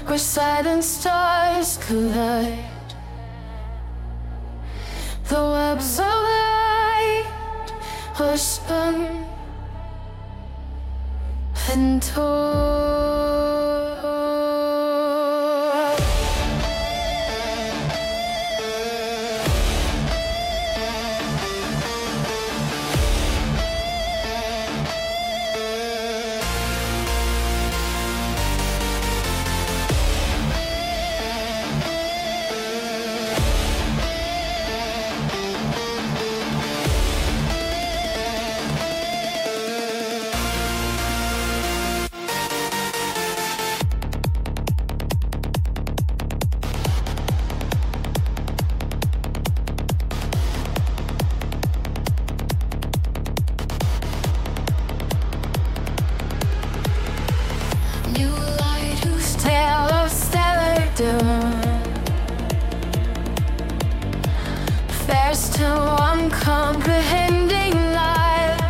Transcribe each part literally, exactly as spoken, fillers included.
where silent stars collide. The webs of light are spun and torn. Fares to uncomprehending life,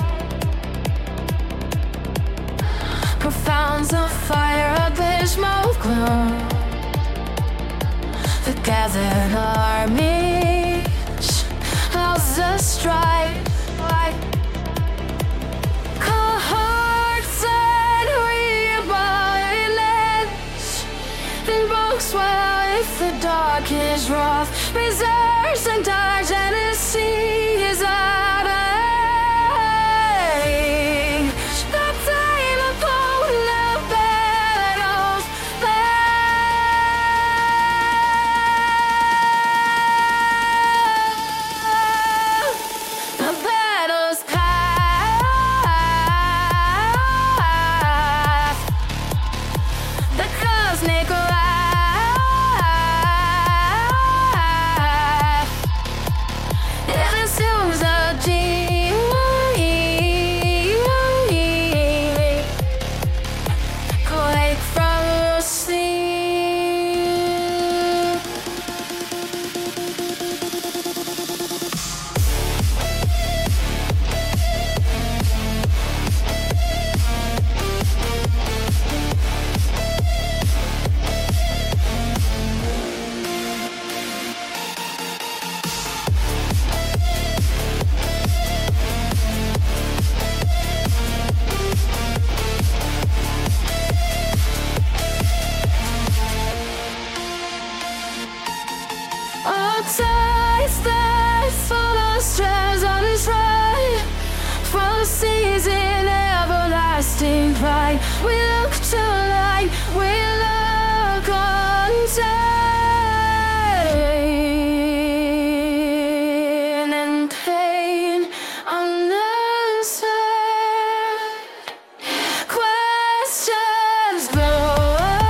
profounds of fire, abysmal glow. The gathered armies of the strife, cohorts and reviolence, then books swell with the darkest wrath, reserves and dark Tennessee is out of age. The time of polar battles the battle's past. The cosmic ties that follow strands on his right, from the seas in everlasting pride. We look to light, we look untamed, and pain unanswered, questions born.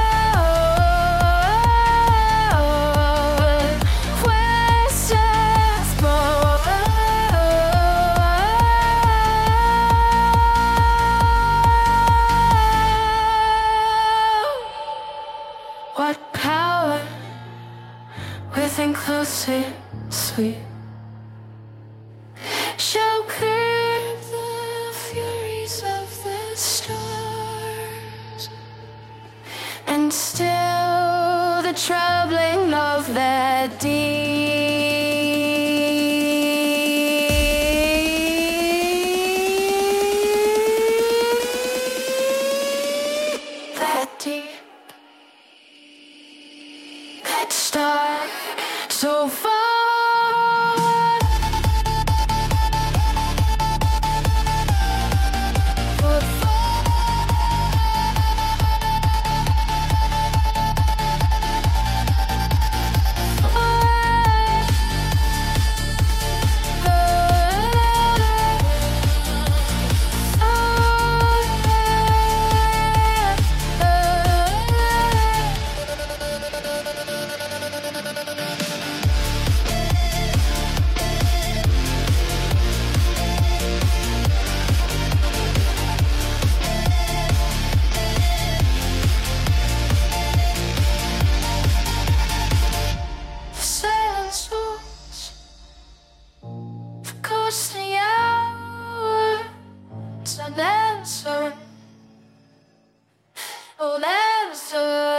What power within close and sweet shall curb the furies of the stars, and still the troubling of that deep. That deep. Start so far. an answer. Oh, answer.